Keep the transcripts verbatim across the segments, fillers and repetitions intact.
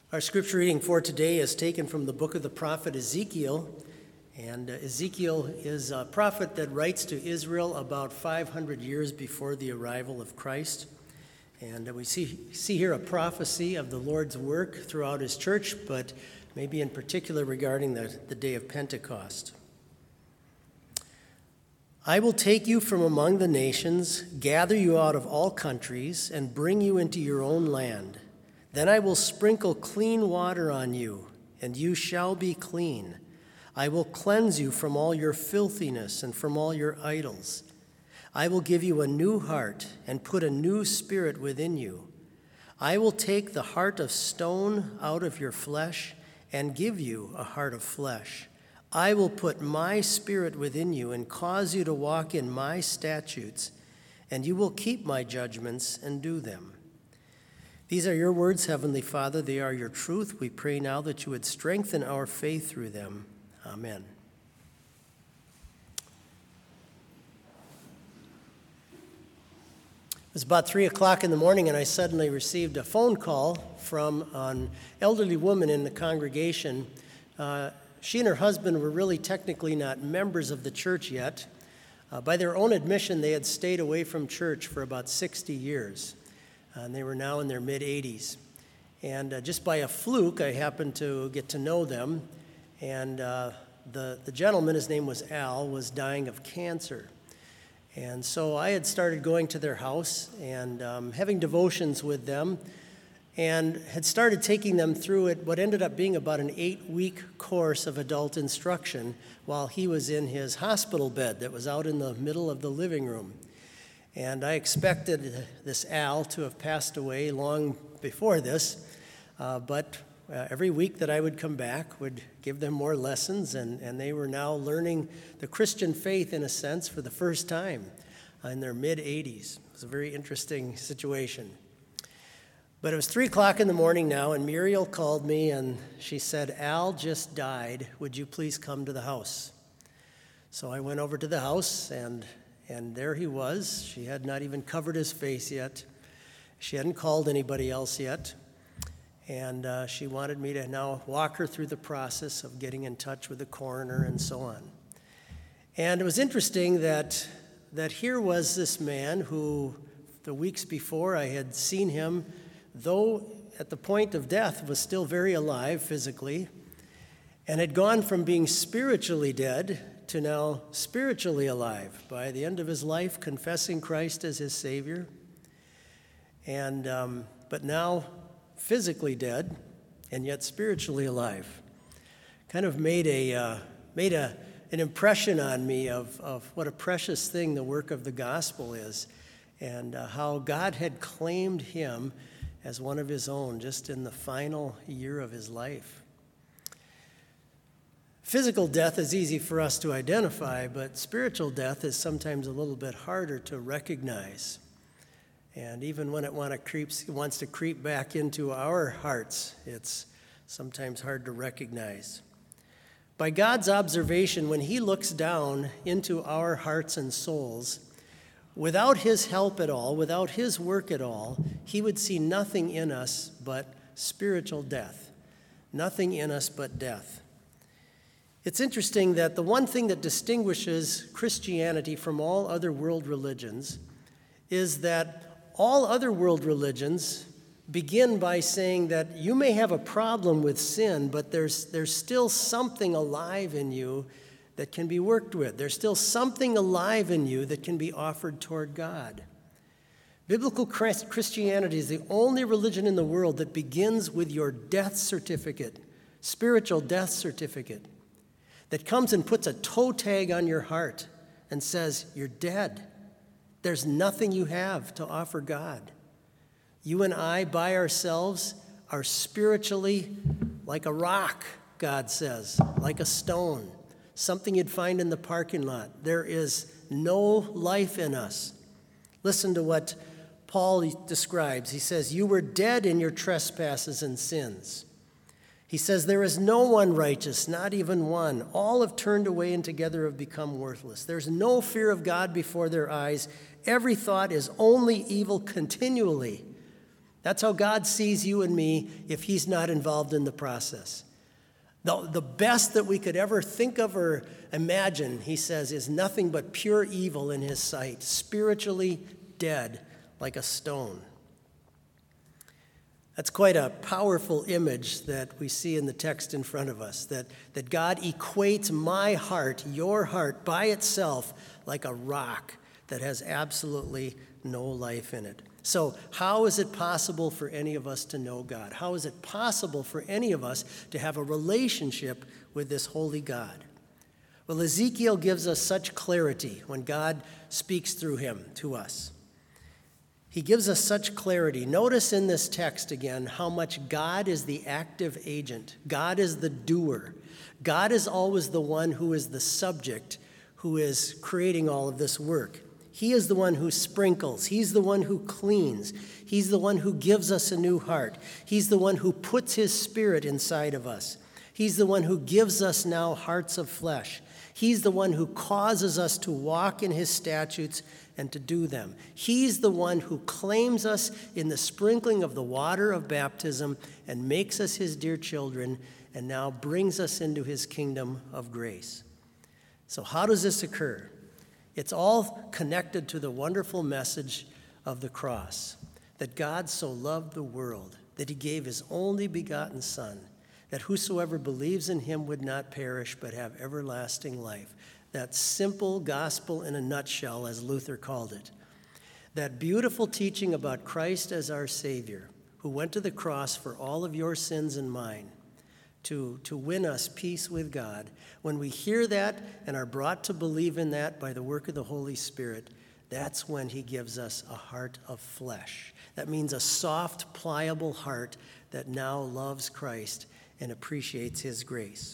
Our scripture reading for today is taken from the book of the prophet Ezekiel. And uh, Ezekiel is a prophet that writes to Israel about five hundred years before the arrival of Christ. And uh, we see, see here a prophecy of the Lord's work throughout his church, but maybe in particular regarding the, the day of Pentecost. I will take you from among the nations, gather you out of all countries, and bring you into your own land. Then I will sprinkle clean water on you, and you shall be clean. I will cleanse you from all your filthiness and from all your idols. I will give you a new heart and put a new spirit within you. I will take the heart of stone out of your flesh and give you a heart of flesh. I will put my spirit within you and cause you to walk in my statutes, and you will keep my judgments and do them. These are your words, Heavenly Father. They are your truth. We pray now that you would strengthen our faith through them. Amen. It was about three o'clock in the morning, and I suddenly received a phone call from an elderly woman in the congregation. Uh, she and her husband were really technically not members of the church yet. Uh, by their own admission, they had stayed away from church for about sixty years. Uh, and they were now in their mid-eighties. And uh, just by a fluke, I happened to get to know them. And uh, the, the gentleman, his name was Al, was dying of cancer. And so I had started going to their house and um, having devotions with them, and had started taking them through it, what ended up being about an eight-week course of adult instruction while he was in his hospital bed that was out in the middle of the living room. And I expected this Al to have passed away long before this, uh, but uh, every week that I would come back would give them more lessons, and, and they were now learning the Christian faith, in a sense, for the first time in their mid-eighties. It was a very interesting situation. But it was three o'clock in the morning now, and Muriel called me, and she said, "Al just died. Would you please come to the house?" So I went over to the house, and And there he was. She had not even covered his face yet. She hadn't called anybody else yet. And uh, she wanted me to now walk her through the process of getting in touch with the coroner and so on. And it was interesting that, that here was this man who, the weeks before, I had seen him, though at the point of death, was still very alive physically, and had gone from being spiritually dead to now spiritually alive by the end of his life, confessing Christ as his Savior, and um, but now physically dead and yet spiritually alive. Kind of made a uh, made a an impression on me of of what a precious thing the work of the gospel is, and uh, how God had claimed him as one of his own just in the final year of his life. Physical death is easy for us to identify, but spiritual death is sometimes a little bit harder to recognize. And even when it want to creeps, wants to creep back into our hearts, it's sometimes hard to recognize. By God's observation, when he looks down into our hearts and souls, without his help at all, without his work at all, he would see nothing in us but spiritual death, nothing in us but death. It's interesting that the one thing that distinguishes Christianity from all other world religions is that all other world religions begin by saying that you may have a problem with sin, but there's, there's still something alive in you that can be worked with. There's still something alive in you that can be offered toward God. Biblical Christianity is the only religion in the world that begins with your death certificate, spiritual death certificate, that comes and puts a toe tag on your heart and says, you're dead. There's nothing you have to offer God. You and I, by ourselves, are spiritually like a rock, God says, like a stone, something you'd find in the parking lot. There is no life in us. Listen to what Paul describes. He says, you were dead in your trespasses and sins. He says, there is no one righteous, not even one. All have turned away and together have become worthless. There's no fear of God before their eyes. Every thought is only evil continually. That's how God sees you and me if he's not involved in the process. The, the best that we could ever think of or imagine, he says, is nothing but pure evil in his sight, spiritually dead like a stone. That's quite a powerful image that we see in the text in front of us, that, that God equates my heart, your heart, by itself like a rock that has absolutely no life in it. So how is it possible for any of us to know God? How is it possible for any of us to have a relationship with this holy God? Well, Ezekiel gives us such clarity when God speaks through him to us. He gives us such clarity. Notice in this text again how much God is the active agent. God is the doer. God is always the one who is the subject, who is creating all of this work. He is the one who sprinkles. He's the one who cleans. He's the one who gives us a new heart. He's the one who puts his spirit inside of us. He's the one who gives us now hearts of flesh. He's the one who causes us to walk in his statutes and to do them. He's the one who claims us in the sprinkling of the water of baptism and makes us his dear children and now brings us into his kingdom of grace. So how does this occur? It's all connected to the wonderful message of the cross, that God so loved the world that he gave his only begotten Son, that whosoever believes in him would not perish but have everlasting life. That simple gospel in a nutshell, as Luther called it. That beautiful teaching about Christ as our Savior, who went to the cross for all of your sins and mine, to, to win us peace with God. When we hear that and are brought to believe in that by the work of the Holy Spirit, that's when he gives us a heart of flesh. That means a soft, pliable heart that now loves Christ and appreciates his grace.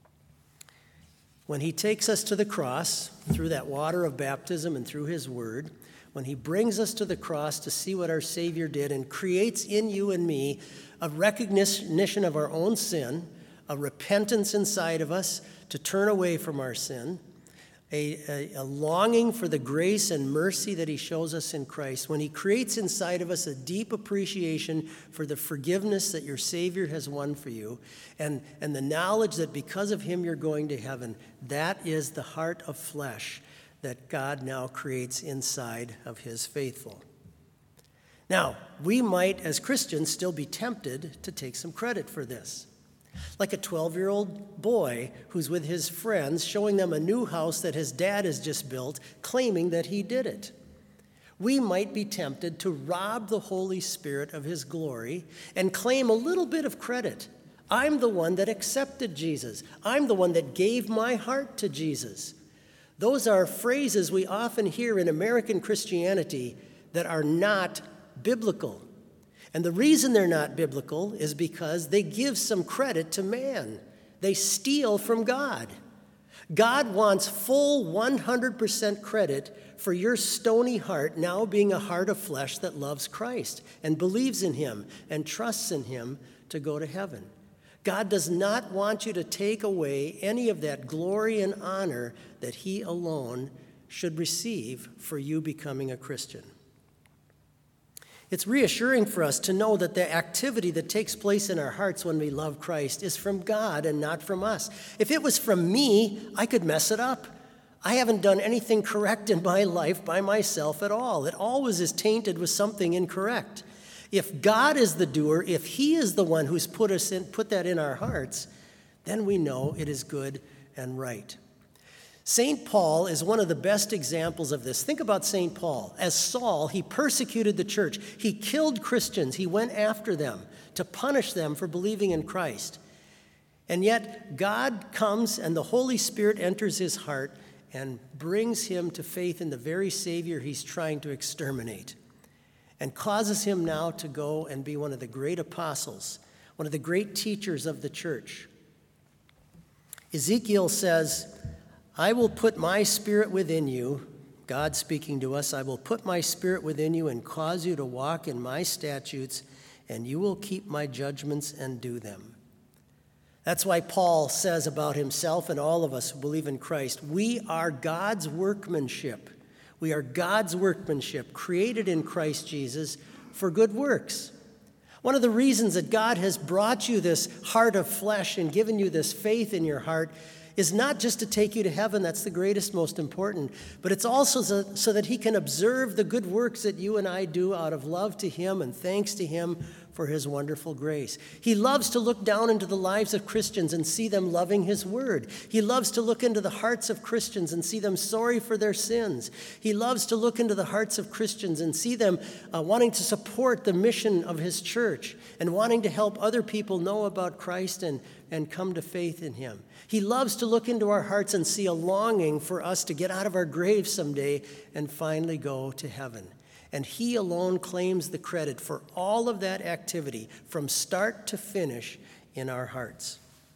When he takes us to the cross through that water of baptism and through his word, when he brings us to the cross to see what our Savior did and creates in you and me a recognition of our own sin, a repentance inside of us to turn away from our sin, a, a, a longing for the grace and mercy that he shows us in Christ, when he creates inside of us a deep appreciation for the forgiveness that your Savior has won for you, and, and the knowledge that because of him you're going to heaven, that is the heart of flesh that God now creates inside of his faithful. Now, we might, as Christians, still be tempted to take some credit for this. Like a twelve-year-old boy who's with his friends, showing them a new house that his dad has just built, claiming that he did it. We might be tempted to rob the Holy Spirit of his glory and claim a little bit of credit. I'm the one that accepted Jesus. I'm the one that gave my heart to Jesus. Those are phrases we often hear in American Christianity that are not biblical. And the reason they're not biblical is because they give some credit to man. They steal from God. God wants full one hundred percent credit for your stony heart now being a heart of flesh that loves Christ and believes in him and trusts in him to go to heaven. God does not want you to take away any of that glory and honor that he alone should receive for you becoming a Christian. It's reassuring for us to know that the activity that takes place in our hearts when we love Christ is from God and not from us. If it was from me, I could mess it up. I haven't done anything correct in my life by myself at all. It always is tainted with something incorrect. If God is the doer, if he is the one who's put us in, put that in our hearts, then we know it is good and right. Saint Paul is one of the best examples of this. Think about Saint Paul. As Saul, he persecuted the church. He killed Christians. He went after them to punish them for believing in Christ. And yet God comes and the Holy Spirit enters his heart and brings him to faith in the very Savior he's trying to exterminate, and causes him now to go and be one of the great apostles, one of the great teachers of the church. Ezekiel says, I will put my spirit within you, God speaking to us, I will put my spirit within you and cause you to walk in my statutes, and you will keep my judgments and do them. That's why Paul says about himself and all of us who believe in Christ, we are God's workmanship. We are God's workmanship, created in Christ Jesus for good works, One of the reasons that God has brought you this heart of flesh and given you this faith in your heart is not just to take you to heaven, that's the greatest, most important, but it's also so, so that he can observe the good works that you and I do out of love to him and thanks to him for his wonderful grace. He loves to look down into the lives of Christians and see them loving his word. He loves to look into the hearts of Christians and see them sorry for their sins. He loves to look into the hearts of Christians and see them uh, wanting to support the mission of his church and wanting to help other people know about Christ and, and come to faith in him. He loves to look into our hearts and see a longing for us to get out of our graves someday and finally go to heaven. And he alone claims the credit for all of that activity from start to finish in our hearts.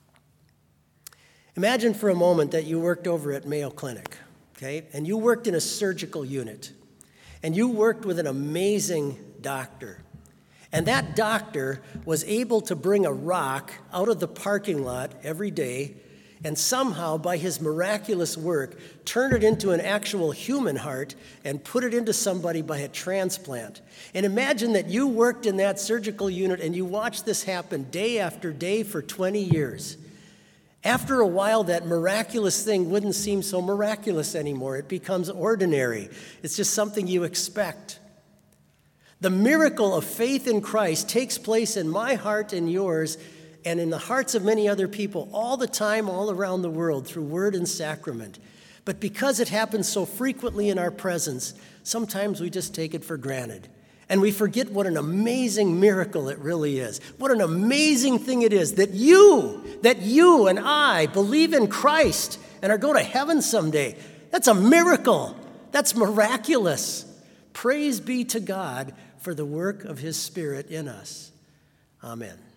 Imagine for a moment that you worked over at Mayo Clinic, okay? And you worked in a surgical unit. And you worked with an amazing doctor. And that doctor was able to bring a rock out of the parking lot every day and somehow, by his miraculous work, turn it into an actual human heart and put it into somebody by a transplant. And imagine that you worked in that surgical unit and you watched this happen day after day for twenty years. After a while, that miraculous thing wouldn't seem so miraculous anymore. It becomes ordinary. It's just something you expect. The miracle of faith in Christ takes place in my heart and yours and in the hearts of many other people all the time, all around the world, through word and sacrament. But because it happens so frequently in our presence, sometimes we just take it for granted. And we forget what an amazing miracle it really is. What an amazing thing it is that you, that you and I believe in Christ and are going to heaven someday. That's a miracle. That's miraculous. Praise be to God for the work of his Spirit in us. Amen.